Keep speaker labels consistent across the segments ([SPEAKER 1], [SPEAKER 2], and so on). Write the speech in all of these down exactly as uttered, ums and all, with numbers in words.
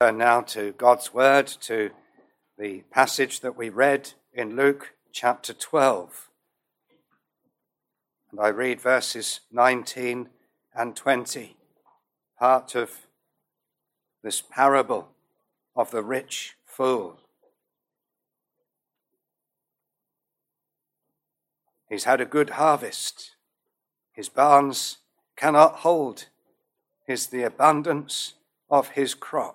[SPEAKER 1] Turn now to God's word, to the passage that we read in Luke chapter twelve. And I read verses nineteen and twenty, part of this parable of the rich fool. He's had a good harvest. His barns cannot hold his the abundance of his crop.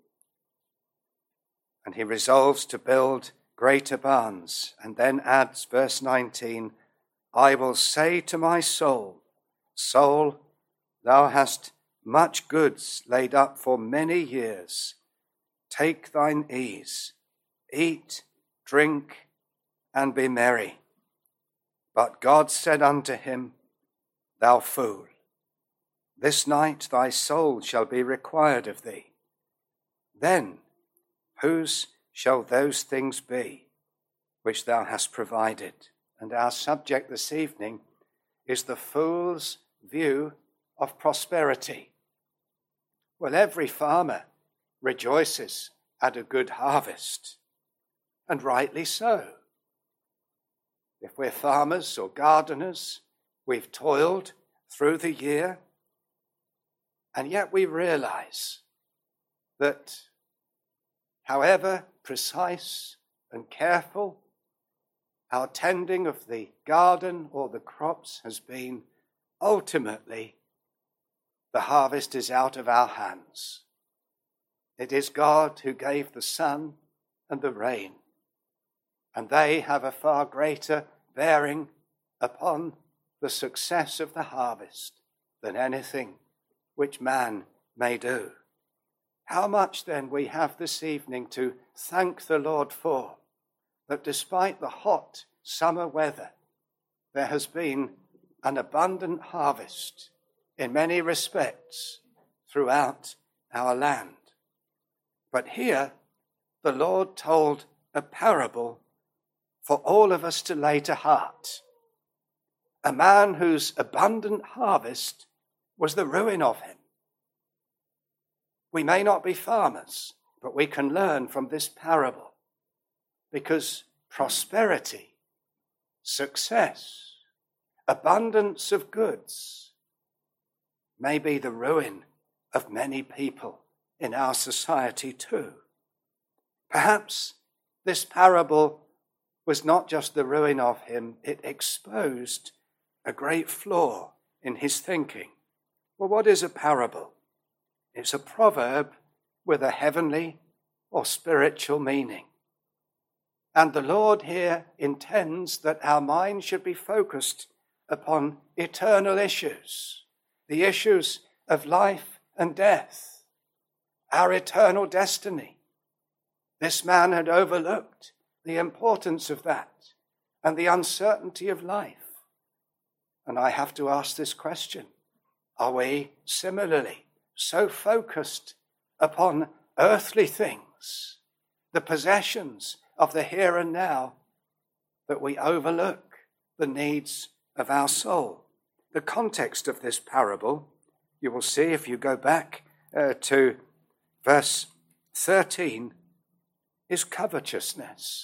[SPEAKER 1] And he resolves to build greater barns, and then adds, verse nineteen, I will say to my soul, soul, thou hast much goods laid up for many years. Take thine ease, eat, drink, and be merry. But God said unto him, Thou fool, this night thy soul shall be required of thee. Then whose shall those things be which thou hast provided? And our subject this evening is the fool's view of prosperity. Well, every farmer rejoices at a good harvest, and rightly so. If we're farmers or gardeners, we've toiled through the year, and yet we realize that however precise and careful our tending of the garden or the crops has been, ultimately the harvest is out of our hands. It is God who gave the sun and the rain, and they have a far greater bearing upon the success of the harvest than anything which man may do. How much then we have this evening to thank the Lord for, that despite the hot summer weather, there has been an abundant harvest in many respects throughout our land. But here, the Lord told a parable for all of us to lay to heart. A man whose abundant harvest was the ruin of him. We may not be farmers, but we can learn from this parable, because prosperity, success, abundance of goods may be the ruin of many people in our society too. Perhaps this parable was not just the ruin of him, it exposed a great flaw in his thinking. Well, what is a parable? It's a proverb with a heavenly or spiritual meaning. And the Lord here intends that our mind should be focused upon eternal issues, the issues of life and death, our eternal destiny. This man had overlooked the importance of that and the uncertainty of life. And I have to ask this question: are we similarly so focused upon earthly things, the possessions of the here and now, that we overlook the needs of our soul? The context of this parable, you will see if you go back uh, to verse thirteen, is covetousness.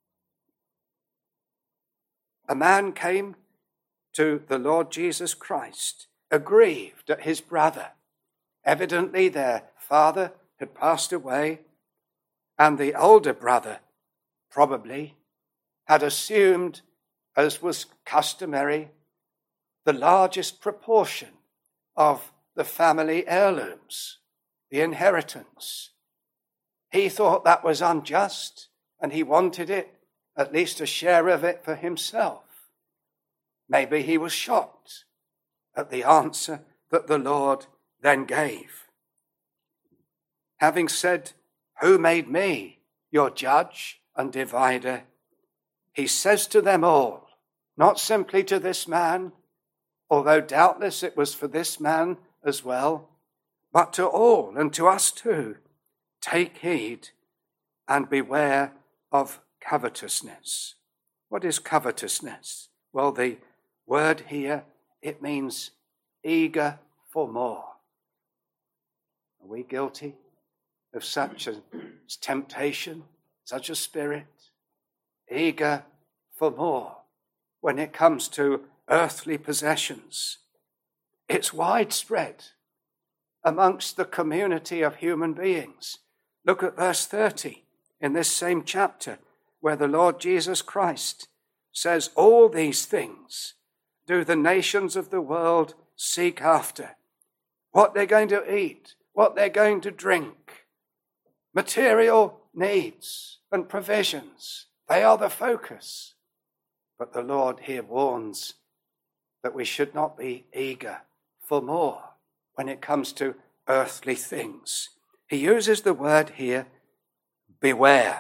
[SPEAKER 1] A man came to the Lord Jesus Christ, aggrieved at his brother. Evidently their father had passed away, and the older brother probably had assumed, as was customary, the largest proportion of the family heirlooms, the inheritance. He thought that was unjust, and he wanted it, at least a share of it, for himself. Maybe he was shocked at the answer that the Lord then gave. Having said, Who made me your judge and divider? He says to them all, not simply to this man, although doubtless it was for this man as well, but to all and to us too, take heed and beware of covetousness. What is covetousness? Well, the word here, it means eager for more. Are we guilty of such a temptation, such a spirit, eager for more when it comes to earthly possessions. It's widespread amongst the community of human beings. Look at verse thirty in this same chapter, where the Lord Jesus Christ says, all these things do the nations of the world seek after. What they're going to eat, what they're going to drink, material needs and provisions, they are the focus. But the Lord here warns that we should not be eager for more when it comes to earthly things. He uses the word here, beware.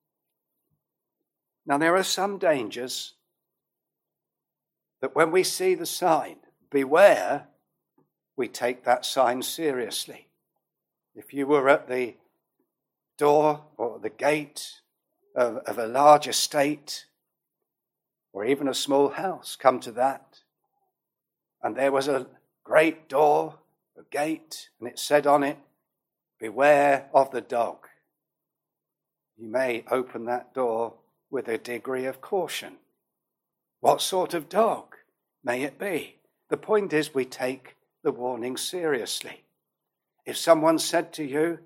[SPEAKER 1] Now, there are some dangers that when we see the sign, beware, we take that sign seriously. If you were at the door or the gate of, of a large estate, or even a small house, come to that, and there was a great door, a gate, and it said on it, beware of the dog. You may open that door with a degree of caution. What sort of dog may it be? The point is, we take the warning seriously. If someone said to you,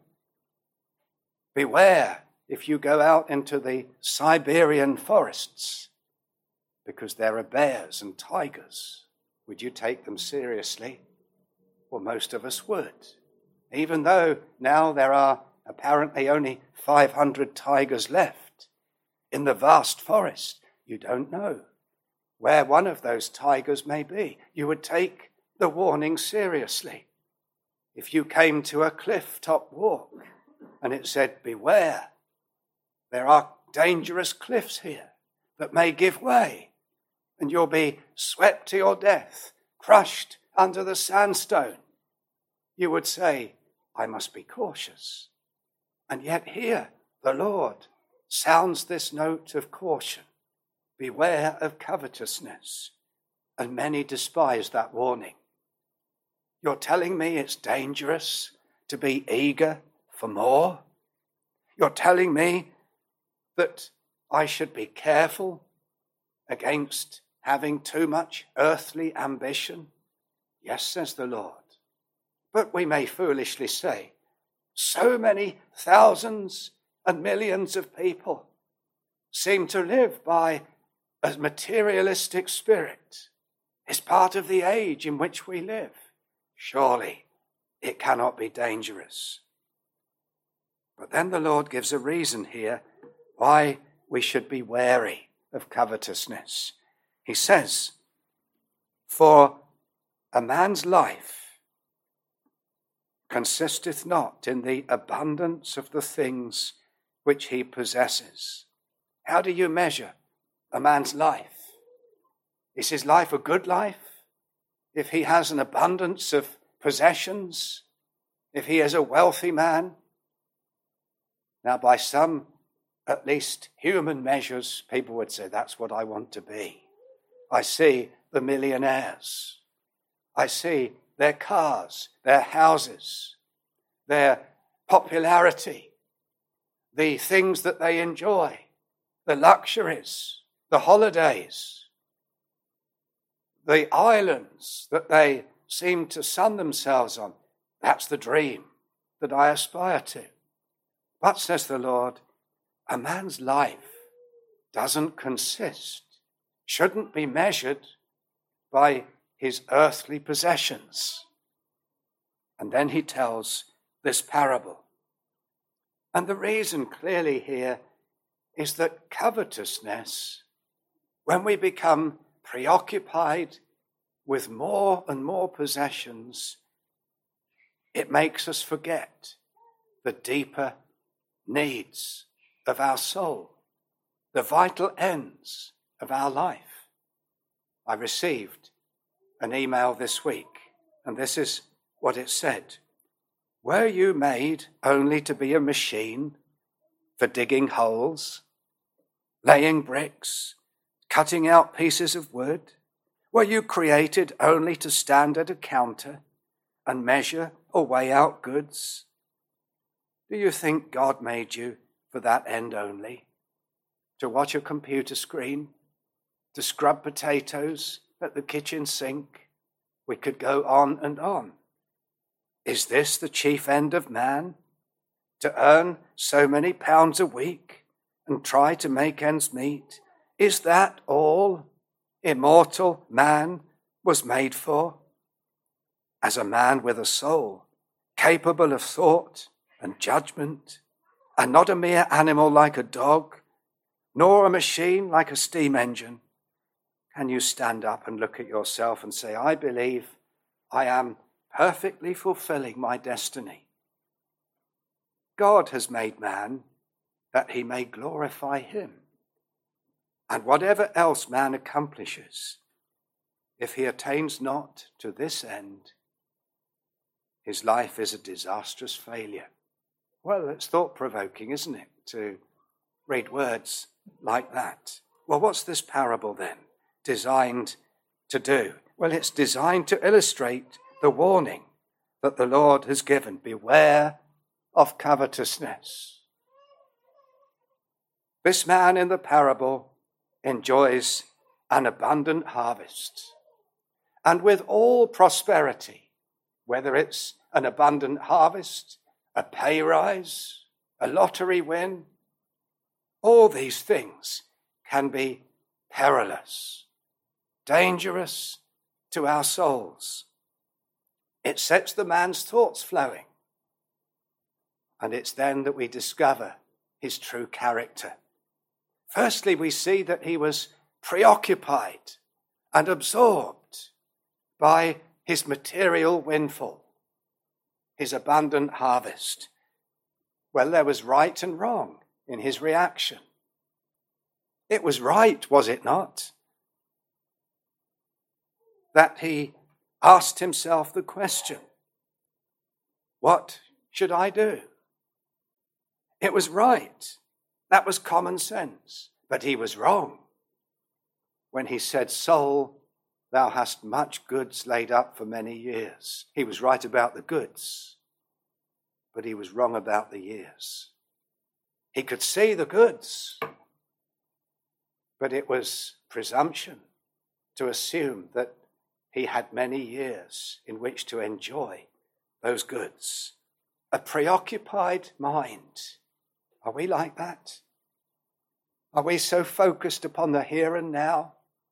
[SPEAKER 1] beware if you go out into the Siberian forests, because there are bears and tigers, would you take them seriously? Well, most of us would. Even though now there are apparently only five hundred tigers left in the vast forest, you don't know where one of those tigers may be. You would take the warning seriously. If you came to a cliff-top walk and it said, beware, there are dangerous cliffs here that may give way, and you'll be swept to your death, crushed under the sandstone, you would say, I must be cautious. And yet here, the Lord sounds this note of caution. Beware of covetousness. And many despise that warning. You're telling me it's dangerous to be eager for more? You're telling me that I should be careful against having too much earthly ambition? Yes, says the Lord. But we may foolishly say, so many thousands and millions of people seem to live by a materialistic spirit. It's part of the age in which we live. Surely it cannot be dangerous. But then the Lord gives a reason here why we should be wary of covetousness. He says, for a man's life consisteth not in the abundance of the things which he possesses. How do you measure a man's life? Is his life a good life? If he has an abundance of possessions, if he is a wealthy man? Now, by some, at least human measures, people would say, that's what I want to be. I see the millionaires. I see their cars, their houses, their popularity, the things that they enjoy, the luxuries, the holidays, the islands that they seem to sun themselves on. That's the dream that I aspire to. But, says the Lord, a man's life doesn't consist, shouldn't be measured by his earthly possessions. And then he tells this parable. And the reason clearly here is that covetousness, when we become preoccupied with more and more possessions, it makes us forget the deeper needs of our soul, the vital ends of our life. I received an email this week, and this is what it said. Were you made only to be a machine for digging holes, laying bricks, cutting out pieces of wood? Were you created only to stand at a counter and measure or weigh out goods? Do you think God made you for that end only? To watch a computer screen? To scrub potatoes at the kitchen sink? We could go on and on. Is this the chief end of man? To earn so many pounds a week and try to make ends meet? Is that all immortal man was made for? As a man with a soul, capable of thought and judgment, and not a mere animal like a dog, nor a machine like a steam engine, can you stand up and look at yourself and say, I believe I am perfectly fulfilling my destiny? God has made man that he may glorify him. And whatever else man accomplishes, if he attains not to this end, his life is a disastrous failure. Well, it's thought-provoking, isn't it, to read words like that? Well, what's this parable then designed to do? Well, it's designed to illustrate the warning that the Lord has given. Beware of covetousness. This man in the parable enjoys an abundant harvest. And with all prosperity, whether it's an abundant harvest, a pay rise, a lottery win, all these things can be perilous, dangerous to our souls. It sets the man's thoughts flowing. And it's then that we discover his true character. Firstly, we see that he was preoccupied and absorbed by his material windfall, his abundant harvest. Well, there was right and wrong in his reaction. It was right, was it not, that he asked himself the question, what should I do? It was right. That was common sense. But he was wrong when he said, soul, thou hast much goods laid up for many years. He was right about the goods, but he was wrong about the years. He could see the goods, but it was presumption to assume that he had many years in which to enjoy those goods. A preoccupied mind. Are we like that? Are we so focused upon the here and now?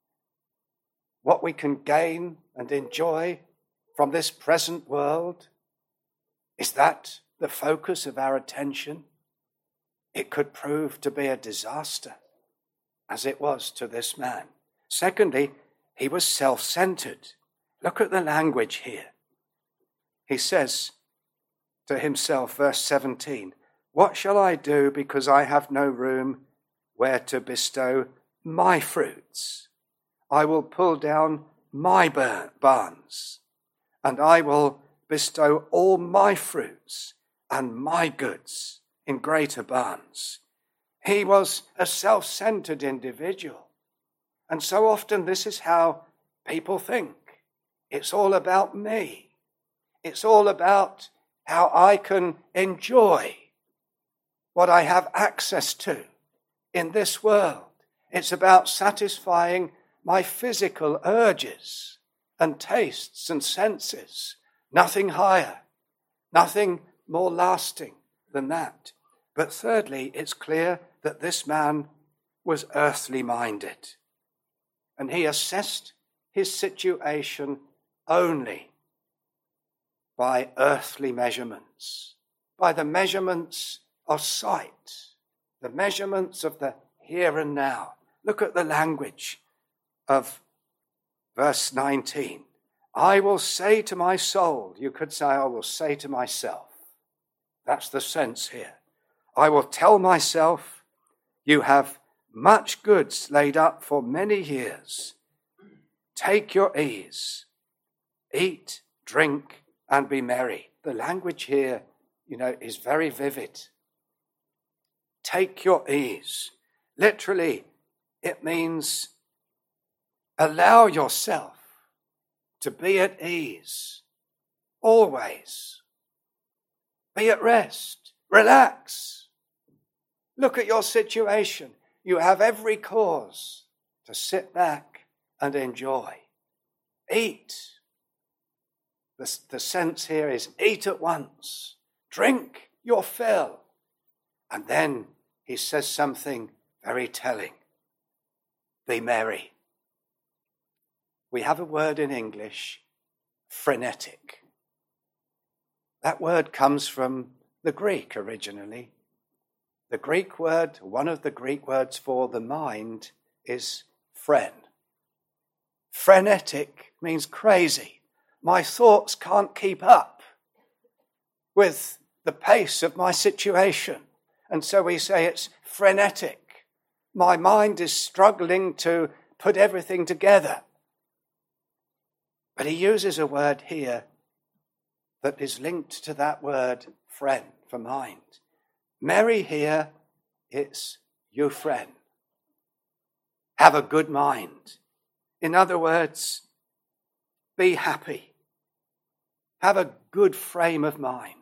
[SPEAKER 1] What we can gain and enjoy from this present world? Is that the focus of our attention? It could prove to be a disaster, as it was to this man. Secondly, he was self-centered. Look at the language here. He says to himself, verse seventeen, what shall I do because I have no room where to bestow my fruits? I will pull down my barns, and I will bestow all my fruits and my goods in greater barns. He was a self-centered individual. And so often this is how people think. It's all about me. It's all about how I can enjoy what I have access to in this world. It's about satisfying my physical urges and tastes and senses. Nothing higher, nothing more lasting than that. But thirdly, it's clear that this man was earthly minded, and he assessed his situation only by earthly measurements, by the measurements of sight, the measurements of the here and now. Look at the language of verse nineteen. I will say to my soul, you could say I will say to myself. That's the sense here. I will tell myself, you have much goods laid up for many years. Take your ease, eat, drink, and be merry. The language here, you know, is very vivid. Take your ease. Literally, it means allow yourself to be at ease, always. Be at rest. Relax. Look at your situation. You have every cause to sit back and enjoy. Eat. The, the sense here is eat at once. Drink your fill. And then he says something very telling. Be merry. We have a word in English, frenetic. That word comes from the Greek originally. The Greek word, one of the Greek words for the mind is phren. Frenetic means crazy. My thoughts can't keep up with the pace of my situation. And so we say it's frenetic. My mind is struggling to put everything together. But he uses a word here that is linked to that word phren for mind. Merry here, it's euphren. Have a good mind. In other words, be happy. Have a good frame of mind.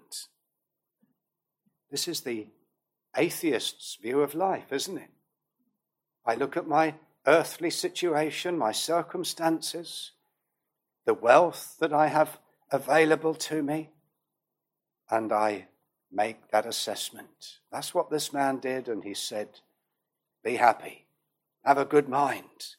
[SPEAKER 1] This is the atheist's view of life, isn't it? I look at my earthly situation, my circumstances, the wealth that I have available to me, and I make that assessment. That's what this man did, and he said, be happy, have a good mind.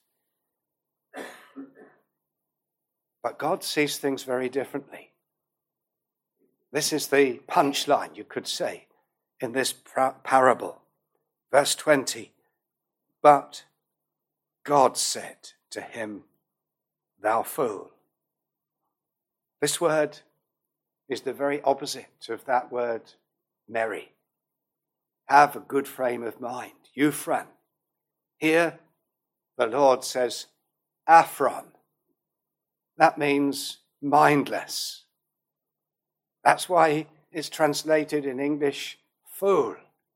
[SPEAKER 1] But God sees things very differently. This is the punchline, you could say, in this parable. Verse twenty, but God said to him, thou fool. This word is the very opposite of that word, merry. Have a good frame of mind, euphren. Here, the Lord says, aphron. That means mindless. That's why it's translated in English, fool.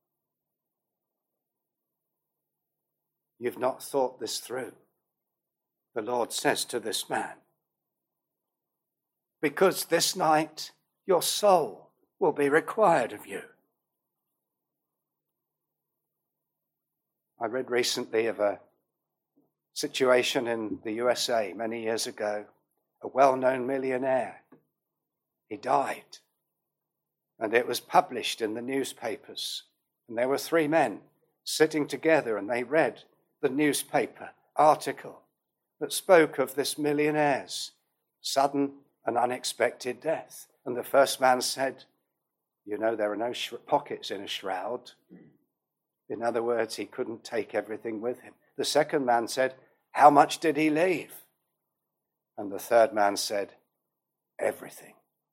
[SPEAKER 1] You've not thought this through, the Lord says to this man. Because this night your soul will be required of you. I read recently of a situation in the U S A many years ago, a well-known millionaire. He died, and it was published in the newspapers. And there were three men sitting together, and they read the newspaper article that spoke of this millionaire's sudden and unexpected death. And the first man said, you know, there are no sh- pockets in a shroud. In other words, he couldn't take everything with him. The second man said, how much did he leave? And the third man said, everything.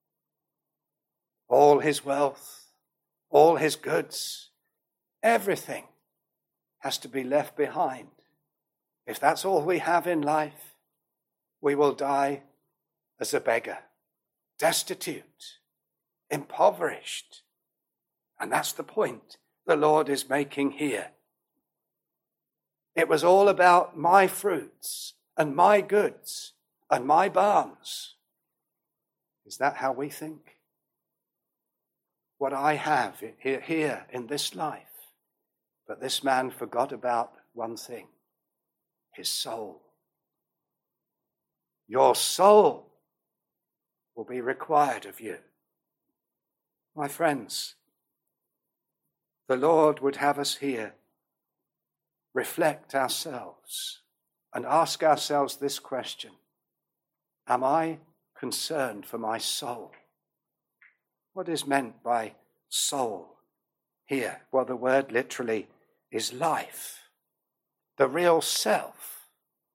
[SPEAKER 1] All his wealth, all his goods, everything has to be left behind. If that's all we have in life, we will die as a beggar, destitute, impoverished. And that's the point the Lord is making here. It was all about my fruits and my goods and my barns. Is that how we think? What I have here, here in this life. But this man forgot about one thing, his soul. Your soul will be required of you. My friends, the Lord would have us here reflect ourselves and ask ourselves this question: am I concerned for my soul? What is meant by soul here? Well, the word literally is life, the real self.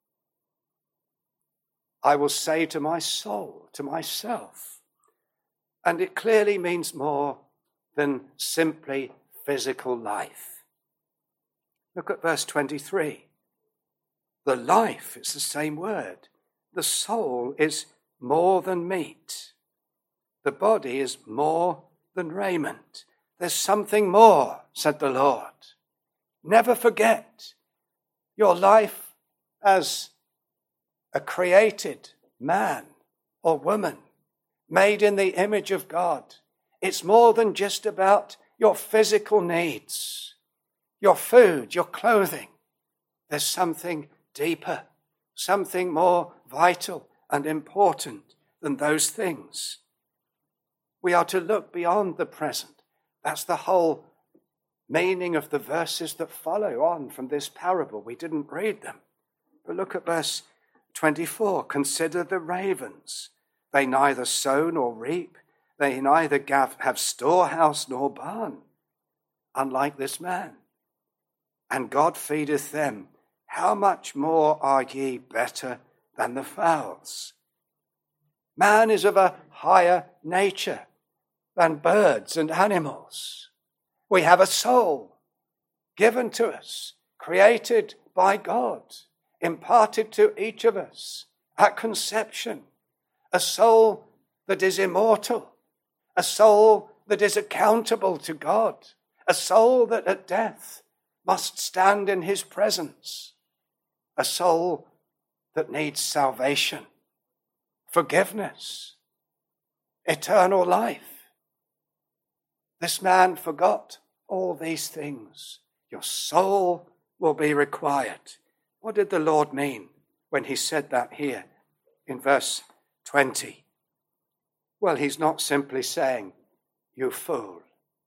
[SPEAKER 1] I will say to my soul, to myself. And it clearly means more than simply physical life. Look at verse twenty-three. The life, it's the same word. The soul is more than meat. The body is more than raiment. There's something more, said the Lord. Never forget your life as a created man or woman, made in the image of God. It's more than just about your physical needs, your food, your clothing. There's something deeper, something more vital and important than those things. We are to look beyond the present. That's the whole meaning of the verses that follow on from this parable. We didn't read them. But look at verse twenty-four. Consider the ravens. They neither sow nor reap. They neither have storehouse nor barn, unlike this man. And God feedeth them. How much more are ye better than the fowls? Man is of a higher nature than birds and animals. We have a soul given to us, created by God, imparted to each of us at conception, a soul that is immortal, a soul that is accountable to God, a soul that at death must stand in his presence, a soul that needs salvation, forgiveness, eternal life. This man forgot all these things. Your soul will be required. What did the Lord mean when he said that here in verse twenty? Well, he's not simply saying, you fool.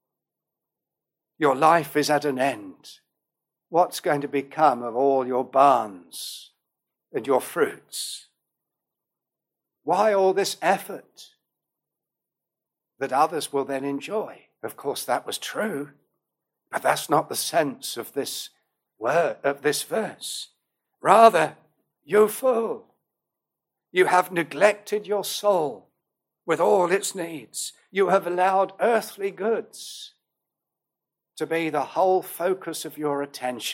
[SPEAKER 1] Your life is at an end. What's going to become of all your barns and your fruits? Why all this effort that others will then enjoy? Of course, that was true, but that's not the sense of this word, of this verse. Rather, you fool, you have neglected your soul with all its needs. You have allowed earthly goods to be the whole focus of your attention.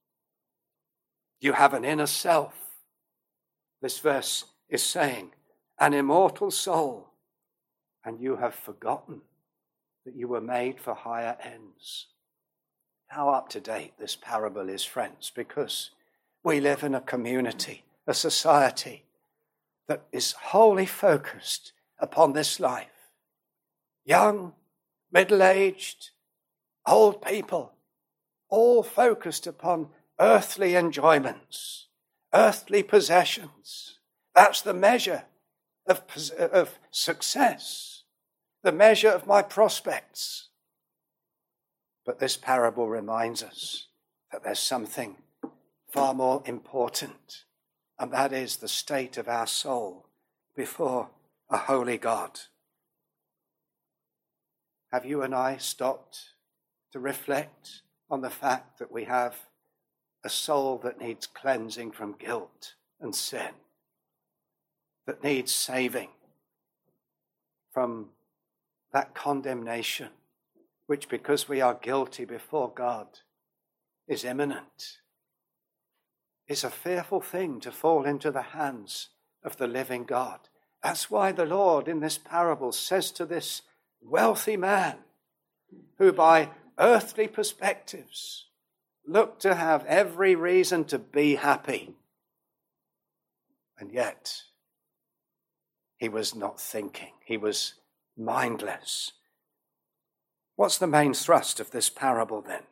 [SPEAKER 1] You have an inner self, this verse is saying, an immortal soul, and you have forgotten that you were made for higher ends. How up to date this parable is, friends, because we live in a community, a society that is wholly focused upon this life. Young, middle-aged, old people, all focused upon earthly enjoyments, earthly possessions. That's the measure of, of success, the measure of my prospects. But this parable reminds us that there's something far more important, and that is the state of our soul before a holy God. Have you and I stopped to reflect on the fact that we have a soul that needs cleansing from guilt and sin, that needs saving from that condemnation, which, because we are guilty before God, is imminent? It's a fearful thing to fall into the hands of the living God. That's why the Lord in this parable says to this wealthy man, who by earthly perspectives looked to have every reason to be happy, and yet he was not thinking, he was mindless. What's the main thrust of this parable then?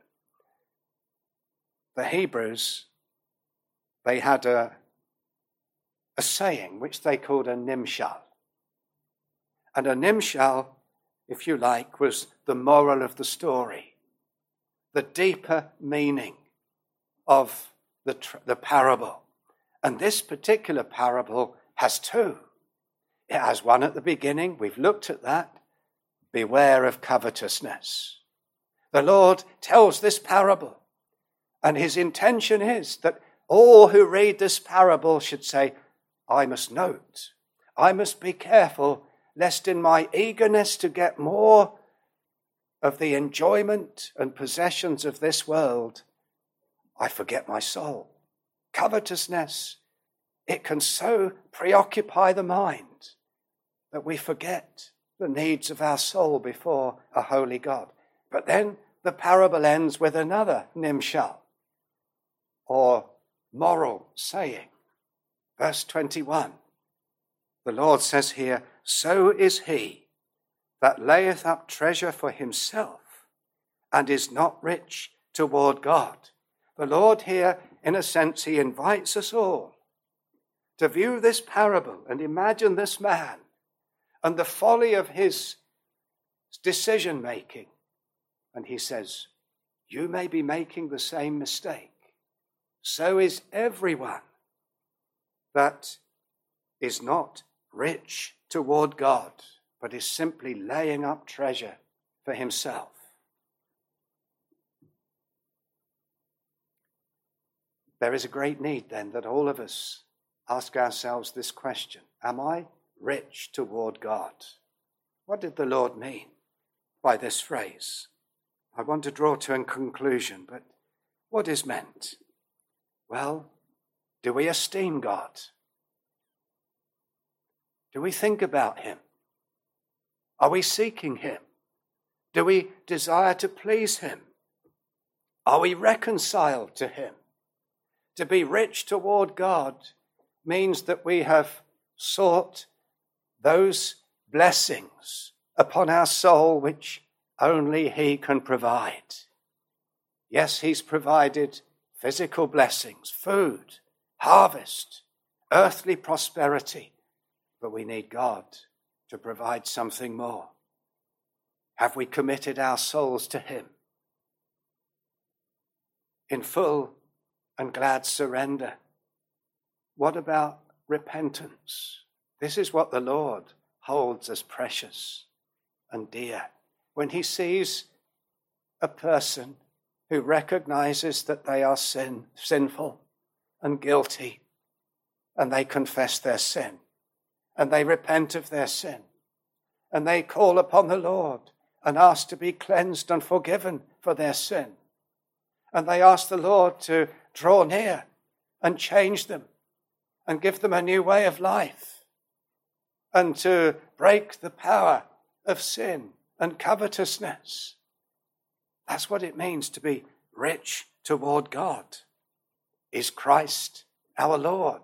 [SPEAKER 1] The Hebrews, they had a, a saying which they called a nimshal. And a nimshal, if you like, was the moral of the story, the deeper meaning of the, the parable. And this particular parable has two. It has one at the beginning. We've looked at that. Beware of covetousness. The Lord tells this parable, and his intention is that all who read this parable should say, I must note, I must be careful, lest in my eagerness to get more of the enjoyment and possessions of this world, I forget my soul. Covetousness, it can so preoccupy the mind that we forget the needs of our soul before a holy God. But then the parable ends with another nimshal, or moral saying. Verse twenty-one, the Lord says here, so is he that layeth up treasure for himself and is not rich toward God. The Lord here, in a sense, he invites us all to view this parable and imagine this man and the folly of his decision making. And he says, you may be making the same mistake. So is everyone that is not rich toward God, but is simply laying up treasure for himself. There is a great need then that all of us ask ourselves this question: am I rich toward God? What did the Lord mean by this phrase? I want to draw to a conclusion, but what is meant? Well, do we esteem God? Do we think about him? Are we seeking him? Do we desire to please him? Are we reconciled to him? To be rich toward God means that we have sought those blessings upon our soul which only he can provide. Yes, he's provided physical blessings, food, harvest, earthly prosperity, but we need God to provide something more. Have we committed our souls to him in full and glad surrender? What about repentance? This is what the Lord holds as precious and dear. When he sees a person who recognizes that they are sin, sinful and guilty, and they confess their sin, and they repent of their sin, and they call upon the Lord and ask to be cleansed and forgiven for their sin, and they ask the Lord to draw near and change them and give them a new way of life, and to break the power of sin and covetousness. That's what it means to be rich toward God. Is Christ our Lord?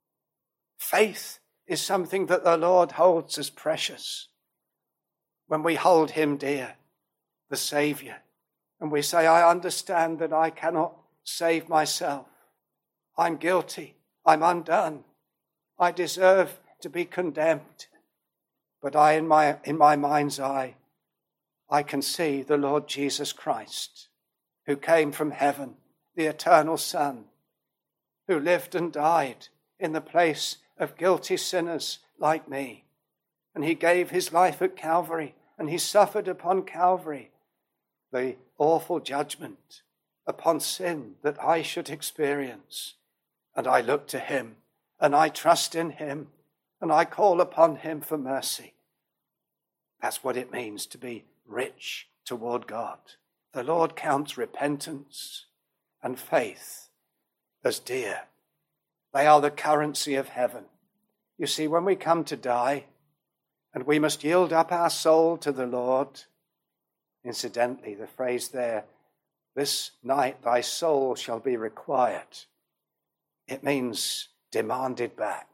[SPEAKER 1] Faith is something that the Lord holds as precious. When we hold him dear, the Saviour, and we say, I understand that I cannot save myself. I'm guilty. I'm undone. I deserve to be condemned. But I, in my, in my mind's eye, I can see the Lord Jesus Christ, who came from heaven, the eternal Son, who lived and died in the place of guilty sinners like me. And he gave his life at Calvary, and he suffered upon Calvary the awful judgment upon sin that I should experience. And I look to him, and I trust in him, and I call upon him for mercy. That's what it means to be rich toward God. The Lord counts repentance and faith as dear. They are the currency of heaven. You see, when we come to die, and we must yield up our soul to the Lord, incidentally, the phrase there, this night thy soul shall be required. It means demanded back.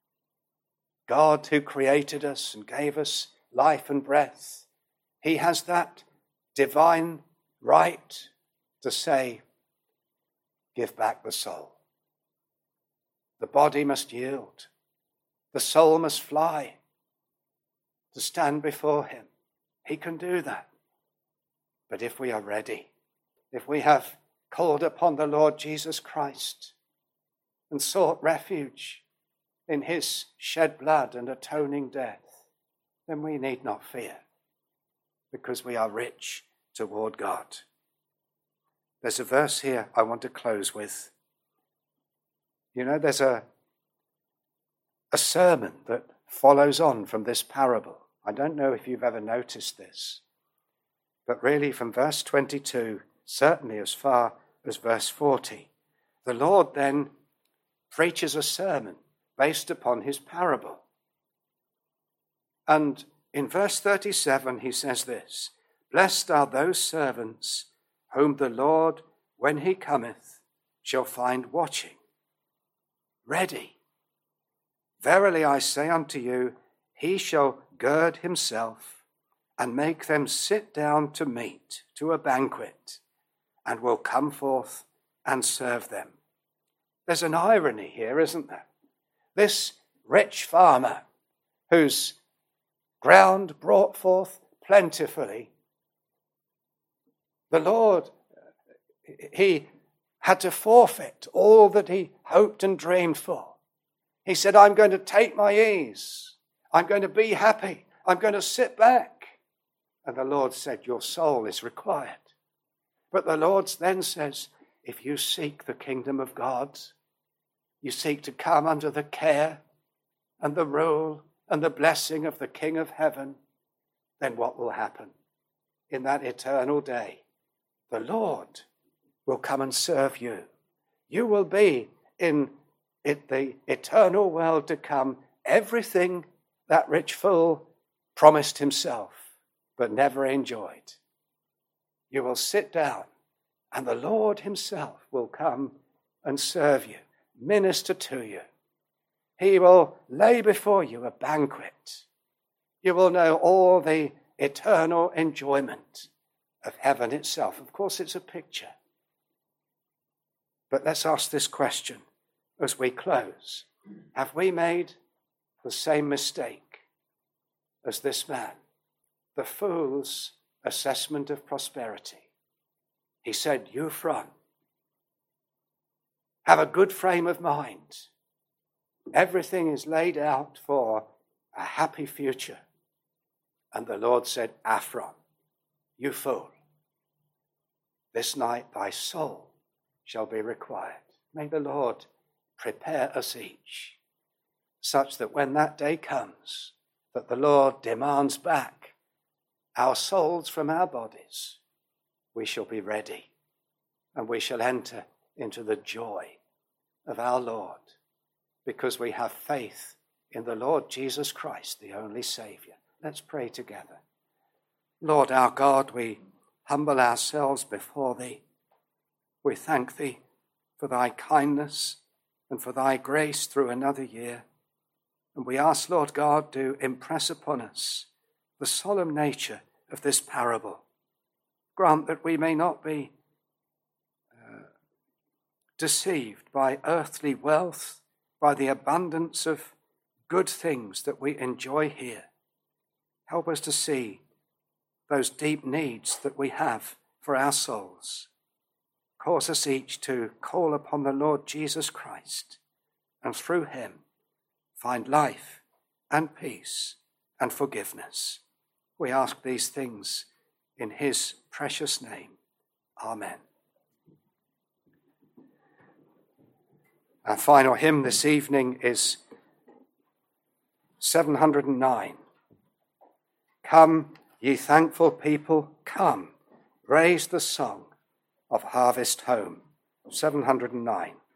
[SPEAKER 1] God, who created us and gave us life and breath, he has that divine right to say, give back the soul. The body must yield. The soul must fly to stand before him. He can do that. But if we are ready, if we have called upon the Lord Jesus Christ and sought refuge in his shed blood and atoning death, then we need not fear, because we are rich toward God. There's a verse here I want to close with. You know, there's a, a sermon that follows on from this parable. I don't know if you've ever noticed this, but really from verse twenty-two, certainly as far as verse forty, the Lord then preaches a sermon based upon his parable. And in verse thirty-seven, he says this, blessed are those servants whom the Lord, when he cometh, shall find watching, ready. Verily I say unto you, he shall gird himself, and make them sit down to meat, to a banquet, and will come forth and serve them. There's an irony here, isn't there? This rich farmer whose ground brought forth plentifully, the Lord, he had to forfeit all that he hoped and dreamed for. He said, I'm going to take my ease. I'm going to be happy. I'm going to sit back. And the Lord said, your soul is required. But the Lord then says, if you seek the kingdom of God, you seek to come under the care and the rule and the blessing of the King of heaven, then what will happen? In that eternal day, the Lord will come and serve you. You will be in it, the eternal world to come, everything that rich fool promised himself, but never enjoyed. You will sit down, and the Lord himself will come and serve you, minister to you. He will lay before you a banquet. You will know all the eternal enjoyment of heaven itself. Of course, it's a picture. But let's ask this question as we close. Have we made the same mistake as this man? The fool's assessment of prosperity. He said, Euphron, have a good frame of mind. Everything is laid out for a happy future. And the Lord said, Aphron, you fool, this night thy soul shall be required. May the Lord prepare us each, such that when that day comes, that the Lord demands back our souls from our bodies, we shall be ready, and we shall enter into the joy of our Lord, because we have faith in the Lord Jesus Christ, the only Saviour. Let's pray together. Lord our God, we humble ourselves before thee. We thank thee for thy kindness and for thy grace through another year. And we ask, Lord God, to impress upon us the solemn nature of this parable. Grant that we may not be uh, deceived by earthly wealth, by the abundance of good things that we enjoy here. Help us to see those deep needs that we have for our souls. Cause us each to call upon the Lord Jesus Christ, and through him find life and peace and forgiveness. We ask these things in his precious name. Amen. Our final hymn this evening is seven hundred nine. Come, ye thankful people, come, raise the song of Harvest Home. seven hundred nine.